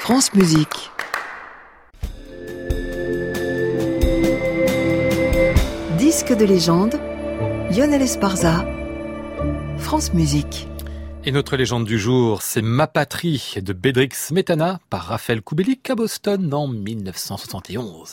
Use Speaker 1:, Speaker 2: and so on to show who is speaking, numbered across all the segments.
Speaker 1: France Musique. Disque de légende, Lionel Esparza, France Musique.
Speaker 2: Et notre légende du jour, c'est Ma patrie de Bedřich Smetana par Raphaël Kubelik à Boston en 1971.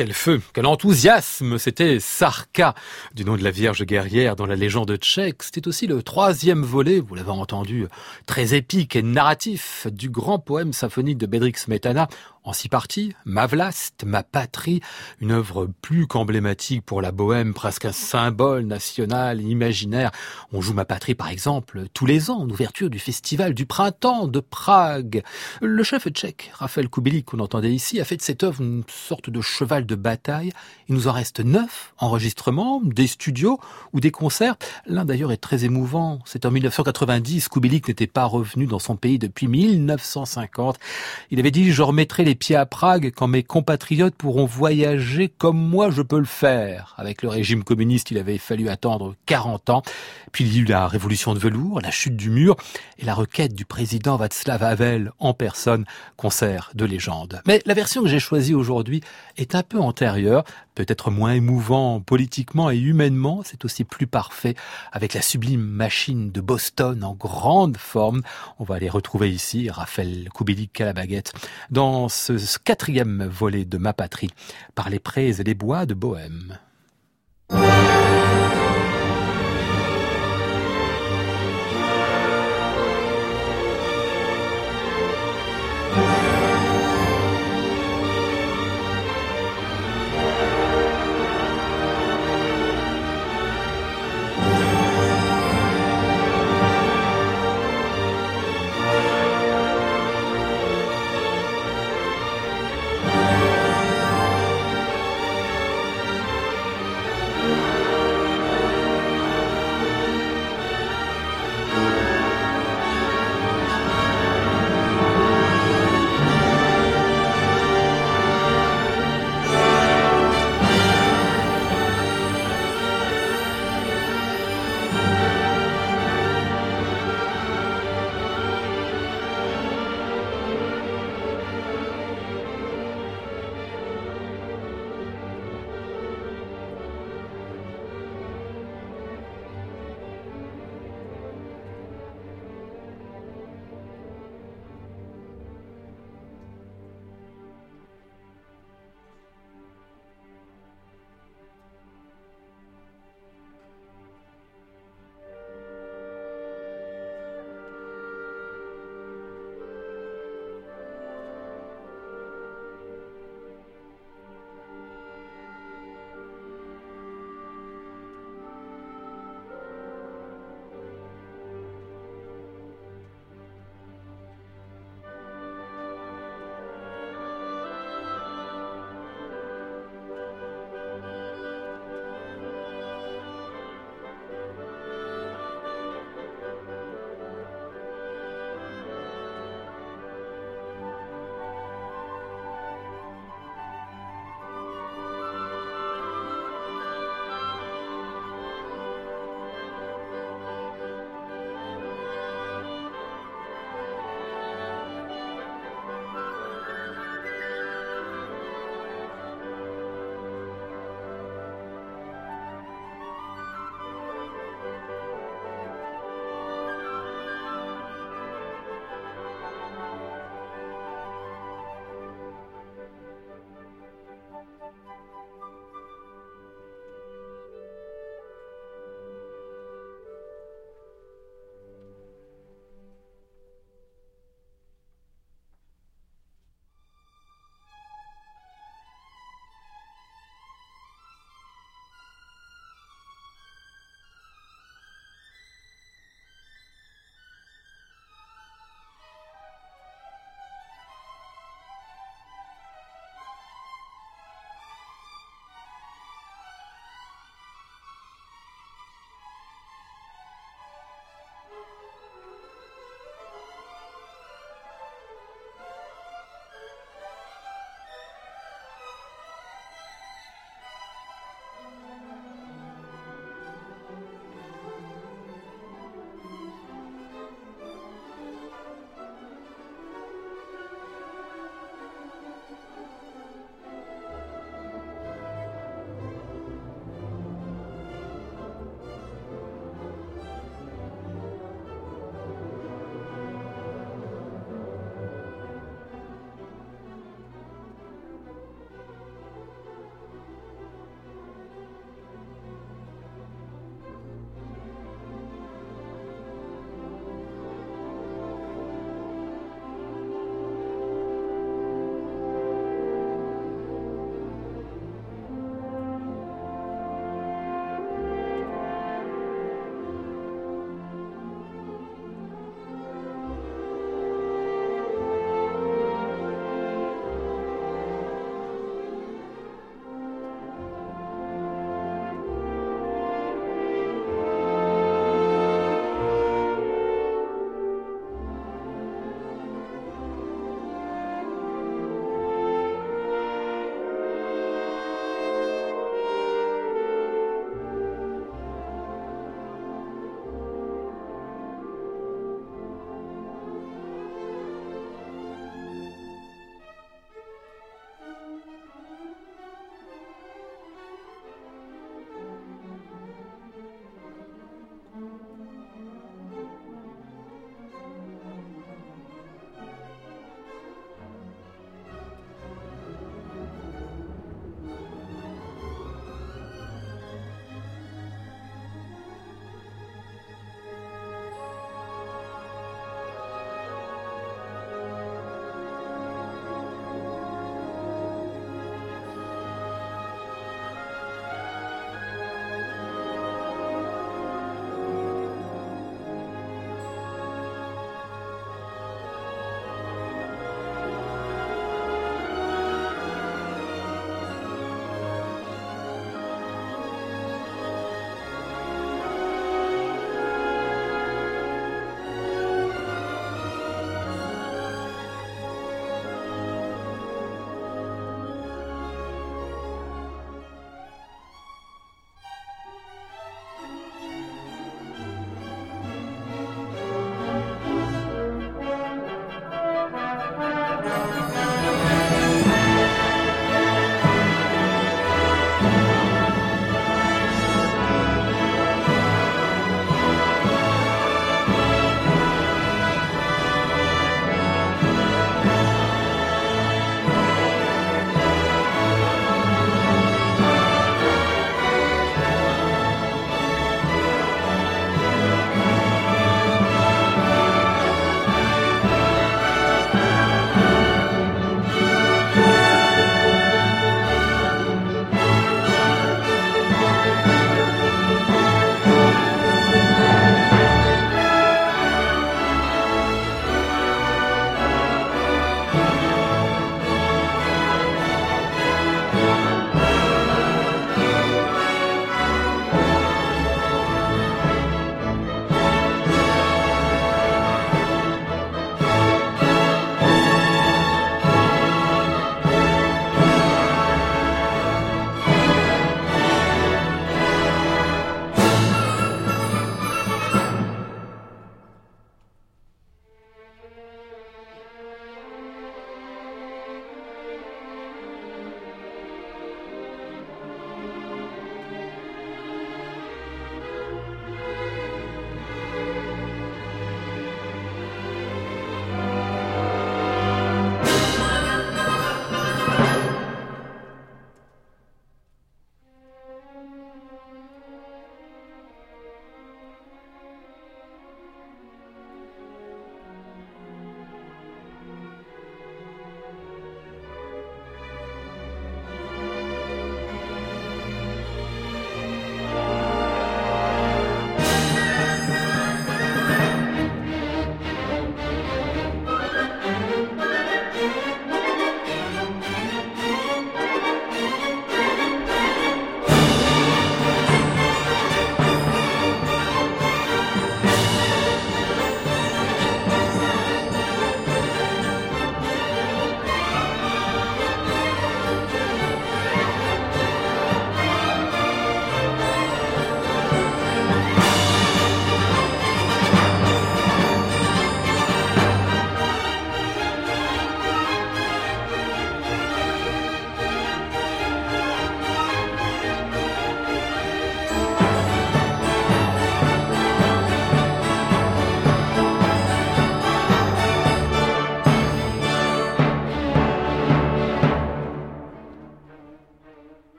Speaker 2: quel feu, quel enthousiasme. C'était Sarka, du nom de la Vierge guerrière dans la légende tchèque. C'était aussi le troisième volet, vous l'avez entendu, très épique et narratif du grand poème symphonique de Bedřich Smetana. En 6 parties, Ma Vlast, ma patrie, une œuvre plus qu'emblématique pour la Bohème, presque un symbole national, imaginaire. On joue Ma patrie, par exemple, tous les ans, en ouverture du festival du printemps de Prague. Le chef tchèque, Raphaël Kubelik, qu'on entendait ici, a fait de cette œuvre une sorte de cheval de bataille. Il nous en reste 9 enregistrements, des studios ou des concerts. L'un d'ailleurs est très émouvant. C'est en 1990, Kubelik n'était pas revenu dans son pays depuis 1950. Il avait dit « Je remettrai les pieds à Prague quand mes compatriotes pourront voyager comme moi je peux le faire ». Avec le régime communiste, il avait fallu attendre 40 ans. Puis il y a eu la révolution de velours, la chute du mur et la requête du président Václav Havel en personne, concert de légende. Mais la version que j'ai choisie aujourd'hui est un peu antérieure, peut-être moins émouvant politiquement et humainement, c'est aussi plus parfait avec la sublime machine de Boston en grande forme. On va aller retrouver ici Raphaël Kubelik à la baguette dans ce 4e volet de Ma patrie par les prés et les bois de Bohème.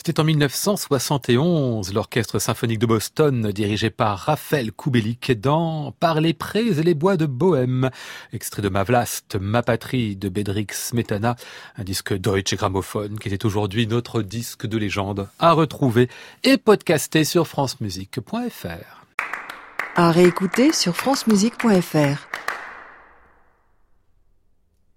Speaker 2: C'était en 1971, l'Orchestre symphonique de Boston, dirigé par Raphaël Kubelik, dans Par les prés et les bois de Bohème, extrait de Ma Vlast, Ma patrie de Bedřich Smetana, un disque Deutsche Grammophon qui était aujourd'hui notre disque de légende à retrouver et podcasté sur francemusique.fr.
Speaker 1: À réécouter sur francemusique.fr.